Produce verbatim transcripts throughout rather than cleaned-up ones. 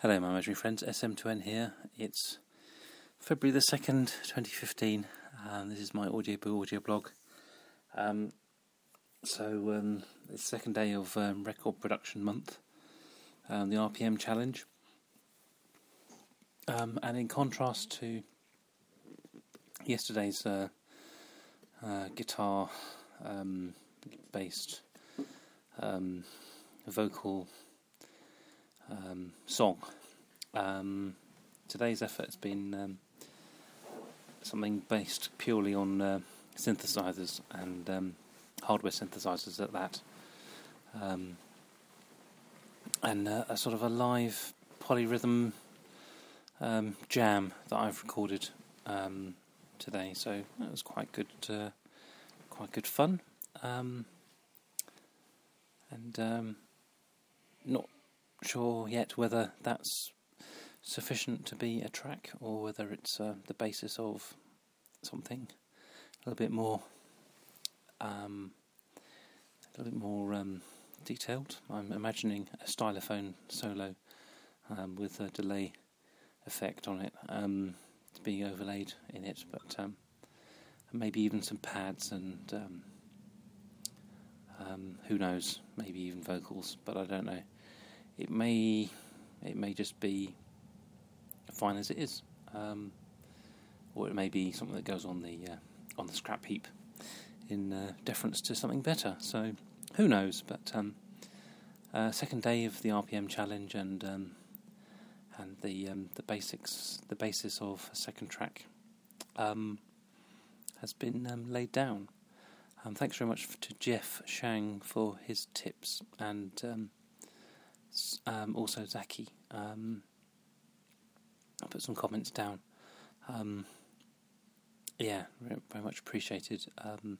Hello my imaginary friends, S M two N here. It's February the second, twenty fifteen. Um, this is my Audioboo audio blog. Um, so um, it's the second day of um, record production month, um, the R P M challenge. Um, and in contrast to yesterday's uh, uh, guitar um, based um, vocal Um, song. Um, today's effort has been um, something based purely on uh, synthesizers and um, hardware synthesizers at that, um, and uh, a sort of a live polyrhythm um, jam that I've recorded um, today. So it was quite good, uh, quite good fun, um, and um, not sure yet whether that's sufficient to be a track or whether it's uh, the basis of something a little bit more um, a little bit more um, detailed. I'm imagining a stylophone solo um, with a delay effect on it um, to be overlaid in it, but um, maybe even some pads and um, um, who knows, maybe even vocals, but I don't know. It may, it may just be fine as it is, um, or it may be something that goes on the uh, on the scrap heap in uh, deference to something better. So who knows? But um, uh, second day of the R P M challenge, and um, and the um, the basics, the basis of a second track um, has been um, laid down. Um, thanks very much to Jeff Shang for his tips, and Um, Um, also Zaki. Um, I put some comments down. Um, yeah, very much appreciated. Um,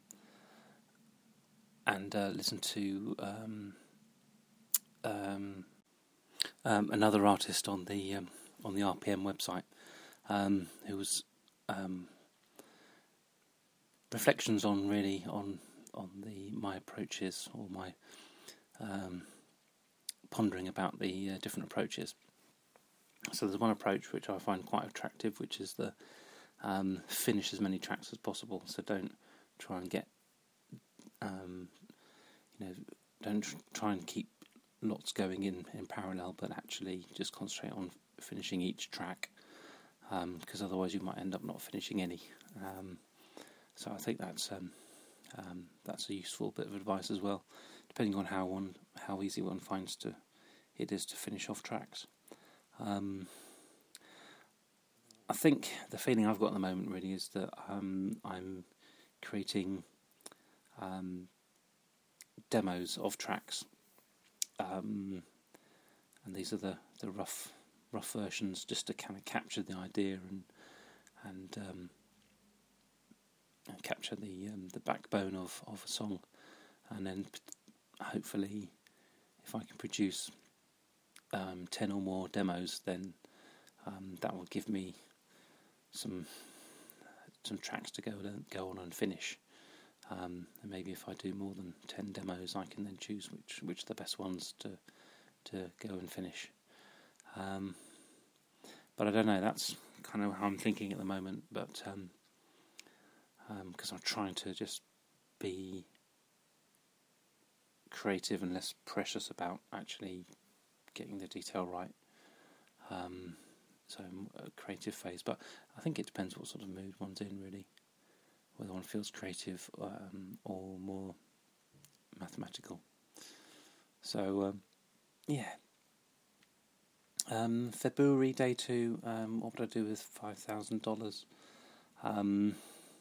and uh, listen to um, um, um, another artist on the um, on the R P M website, um, who was um, reflections on really on on the my approaches or my um, pondering about the uh, different approaches. So there's one approach which I find quite attractive, which is the um, finish as many tracks as possible. So don't try and get, um, you know, don't tr- try and keep lots going in, in parallel, but actually just concentrate on finishing each track, because um, otherwise you might end up not finishing any. Um, so I think that's um, um, that's a useful bit of advice as well, depending on how one how easy one finds to it is to finish off tracks. Um, I think the feeling I've got at the moment really is that um, I'm creating um, demos of tracks, um, and these are the, the rough rough versions, just to kind of capture the idea and and, um, and capture the um, the backbone of, of a song, and then hopefully, if I can produce um, ten or more demos, then um, that will give me some some tracks to go go on and finish. Um, and maybe if I do more than ten demos, I can then choose which which are the best ones to to go and finish. Um, but I don't know. That's kind of how I'm thinking at the moment. But um, um, because I'm trying to just be creative and less precious about actually getting the detail right. Um, so a creative phase, but I think it depends what sort of mood one's in, really, whether one feels creative um, or more mathematical. So um, yeah, um, February day two. Um, what would I do with five thousand dollars? Um,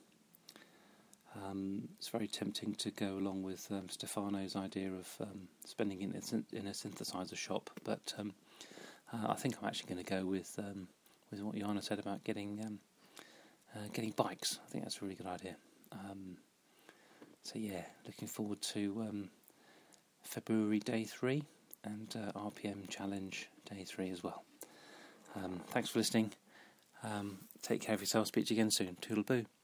Um, it's very tempting to go along with um, Stefano's idea of um, spending it in, in a synthesizer shop, but um, uh, I think I'm actually going to go with um, with what Johanna said about getting um, uh, getting bikes. I think that's a really good idea. Um, so yeah, looking forward to um, February day three and uh, R P M challenge day three as well. Um, thanks for listening. Um, take care of yourself. Speak to you again soon. Toodle-boo.